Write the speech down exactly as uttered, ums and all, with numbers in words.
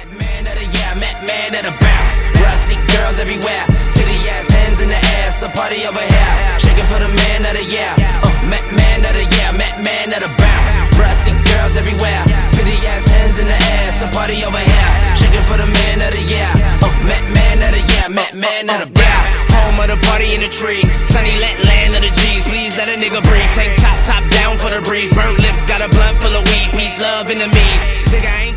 Met man of the yeah, met man of the bounce. Where I see girls everywhere, titty ass, hands in the air, it's a party over here. Shaking for the man of the yeah, uh, met man of the yeah, met man of the bounce. Where I see girls everywhere, titty ass, hands in the air, it's a party over here. Shaking for the man of the yeah, uh, met man of the yeah, met man of the bounce. Home of the party in the trees, sunny let land of the G's. Please let a nigga breathe. Tank top, top down for the breeze. Burnt lips, got a blunt full of weed. Peace, love, enemies. Think I ain't